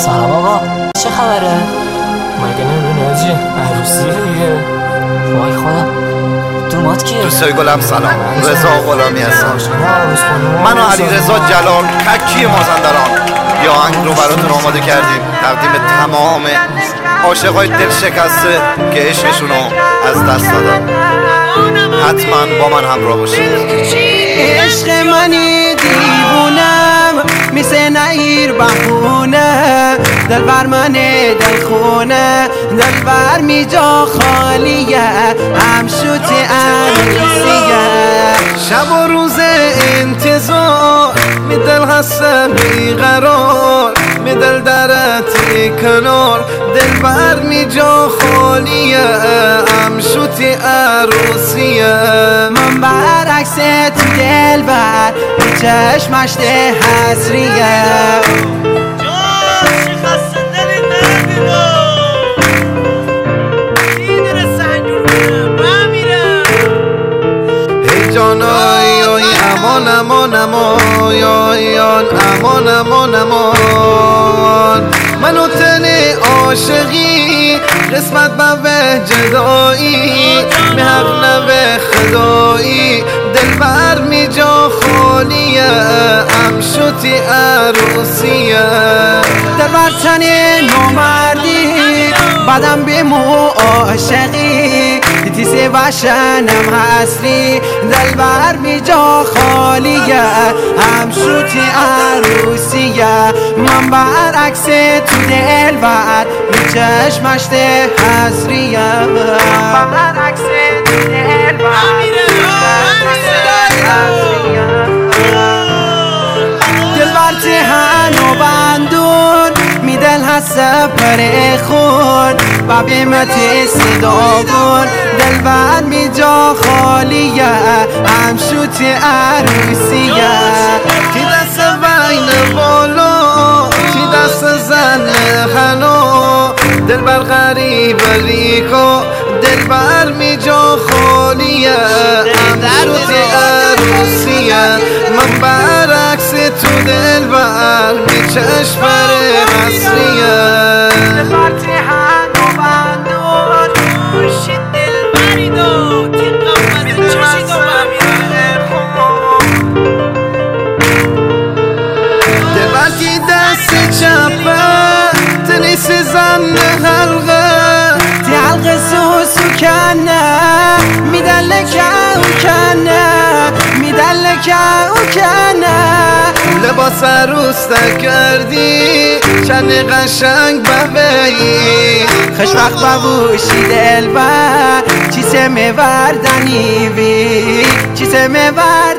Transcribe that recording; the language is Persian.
سلام آقا، چه خبره؟ مگه نمیدونی آجی عروسیه دیگه. وای خدا، دومات کیه؟ دوستای گلم سلام، رضا غلامی هستم. من و علی رضا جلال تکی مازندران یه آهنگ رو براتون آماده کردیم تقدیم تمام عاشقای دل شکسته که عشقشونو از دست دادن. حتما با من همراه باشید. عشق منی دیوونم مثل نهیر بهونه، دلبر منه دلخونه، دلبر می جا خالیه، همشوتی عروسیه. شب و روز انتظار می دل هستم بیقرار، می دل درتی کنار، دلبر می جا خالیه، همشوتی عروسیه. من برعکس تو دلبر به چشمش ده حسریه. جانای امان امان امان امان امان، منو تن عاشقی قسمت به جدایی، محق نوه خدایی، دلبر می جا خالیه، همشوتی عروسیه. دلبر تن نامردی بعدم به مو عاشقی، تیسه بشنم هستی، دلبر می جا خالیه، همشوتی عروسیه. من برعکس تو دلبر می چشمش ده حسریه. من برعکس تو دلبر دلبر تهن و بندون می دل هست پر خون و بیمت صدا کن، دلبر می جا خالیه، همشوتی عروسیه. تی دست بین بالا تی دست زن خنا، دلبر غریب ریکو، دلبر می جا خالیه، همشوتی عروسیه. من برعکس تو دلبر می چشم پر حسریه. دلبر تهن و بندون روشی دلبری دو تی قمت چشی دو دلبر تی دست چپه تنیس زن حلقه، تی حلقه سوسو کنه میدلکه او کنه، میدلکه او کنه. لباس عروس کردی چند قشنگ ببهی، خوش وقت ببوشی دلبر چیزه میوردنی بی، چیزه میوردنی